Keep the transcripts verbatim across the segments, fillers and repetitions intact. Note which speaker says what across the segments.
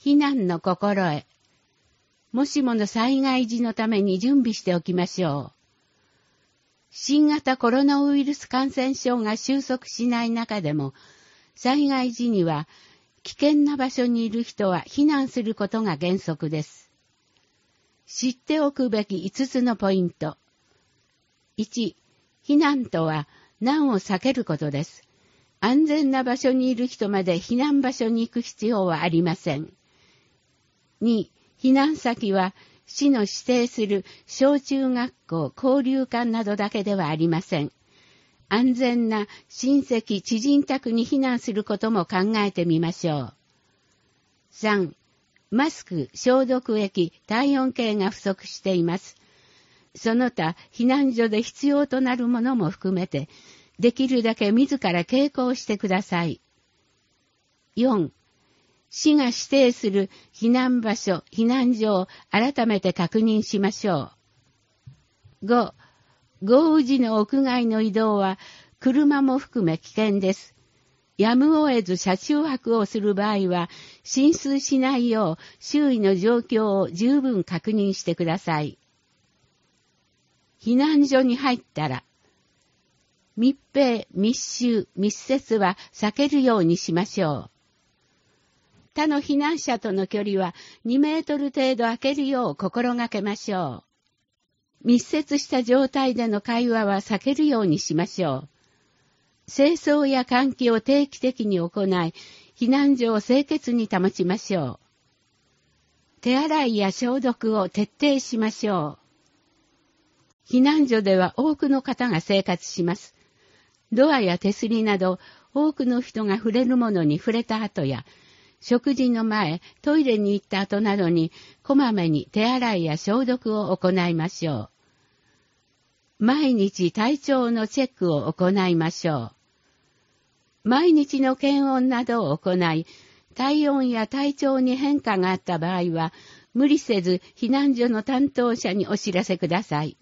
Speaker 1: 避難の心得。もしもの災害時のために準備しておきましょう。新型コロナウイルス感染症が収束しない中でも、災害時には危険な場所にいる人は避難することが原則です。知っておくべきいつつのポイント。いち、避難とは難を避けることです。安全な場所にいる人まで避難場所に行く必要はありません。に、避難先は市の指定する小中学校、交流館などだけではありません。安全な親戚、知人宅に避難することも考えてみましょう。さん、マスク、消毒液、体温計が不足しています。その他、避難所で必要となるものも含めて、できるだけ自ら携行してください。よん、市が指定する避難場所、避難所を改めて確認しましょう。ご、豪雨時の屋外の移動は車も含め危険です。やむを得ず車中泊をする場合は浸水しないよう周囲の状況を十分確認してください。避難所に入ったら密閉、密集、密接は避けるようにしましょう。他の避難者との距離はにメートル程度空けるよう心がけましょう。密接した状態での会話は避けるようにしましょう。清掃や換気を定期的に行い、避難所を清潔に保ちましょう。手洗いや消毒を徹底しましょう。避難所では多くの方が生活します。ドアや手すりなど多くの人が触れるものに触れた後や、食事の前、トイレに行った後などに、こまめに手洗いや消毒を行いましょう。毎日体調のチェックを行いましょう。毎日の検温などを行い、体温や体調に変化があった場合は、無理せず避難所の担当者にお知らせください。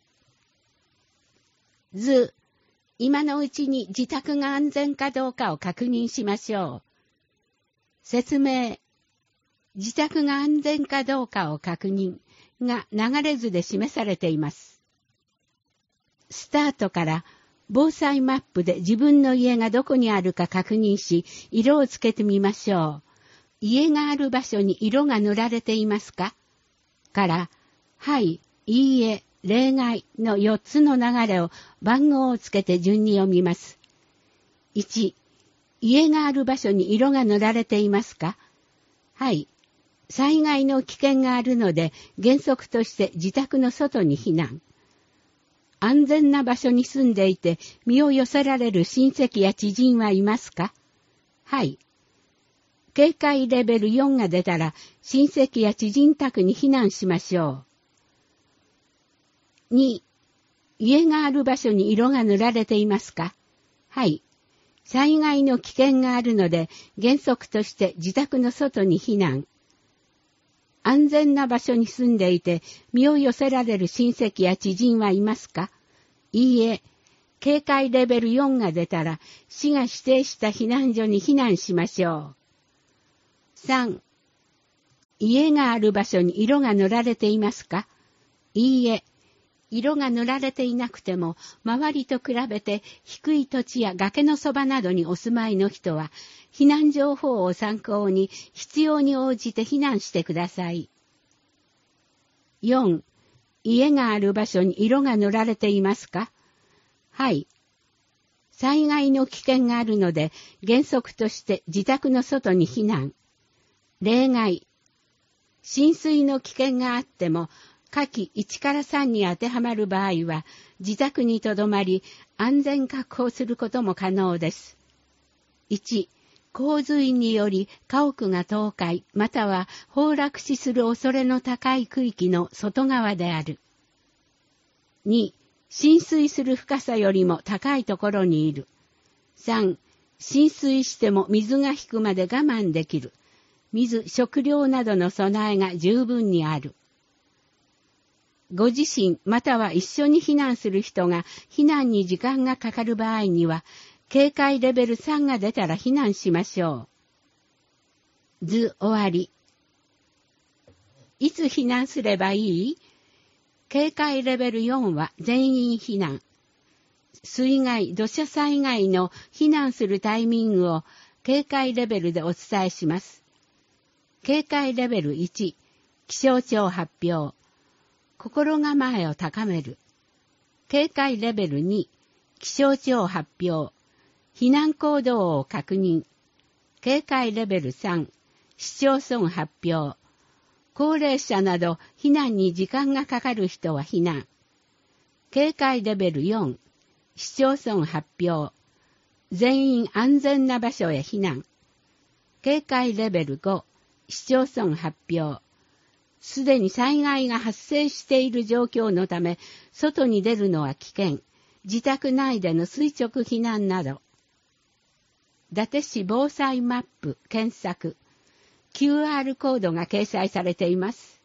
Speaker 1: 図、今のうちに自宅が安全かどうかを確認しましょう。説明。自宅が安全かどうかを確認が流れ図で示されています。スタートから防災マップで自分の家がどこにあるか確認し、色をつけてみましょう。家がある場所に色が塗られていますか？から、はい、いいえ、例外のよっつの流れを番号をつけて順に読みます。いち、家がある場所に色が塗られていますか？はい。災害の危険があるので原則として自宅の外に避難。安全な場所に住んでいて身を寄せられる親戚や知人はいますか？はい。警戒レベルよんが出たら親戚や知人宅に避難しましょう。に、家がある場所に色が塗られていますか？はい。災害の危険があるので原則として自宅の外に避難。安全な場所に住んでいて身を寄せられる親戚や知人はいますか？いいえ。警戒レベルよんが出たら市が指定した避難所に避難しましょう。さん、家がある場所に色が塗られていますか？いいえ。色が塗られていなくても、周りと比べて低い土地や崖のそばなどにお住まいの人は、避難情報を参考に必要に応じて避難してください。よん、家がある場所に色が塗られていますか？はい。災害の危険があるので、原則として自宅の外に避難。例外。浸水の危険があっても、下記いちからさんに当てはまる場合は、自宅にとどまり、安全確保することも可能です。いち、洪水により家屋が倒壊、または崩落死する恐れの高い区域の外側である。に、浸水する深さよりも高いところにいる。さん、浸水しても水が引くまで我慢できる。水、食料などの備えが十分にある。ご自身または一緒に避難する人が避難に時間がかかる場合には、警戒レベルさんが出たら避難しましょう。図終わり。 いつ避難すればいい？警戒レベルよんは全員避難。水害、土砂災害の避難するタイミングを警戒レベルでお伝えします。警戒レベルいち、気象庁発表。心構えを高める。警戒レベルに、気象庁発表。避難行動を確認。警戒レベルさん、市町村発表。高齢者など避難に時間がかかる人は避難。警戒レベルよん、市町村発表。全員安全な場所へ避難。警戒レベルご、市町村発表。すでに災害が発生している状況のため、外に出るのは危険。自宅内での垂直避難など。伊達市防災マップ検索。キューアール コードが掲載されています。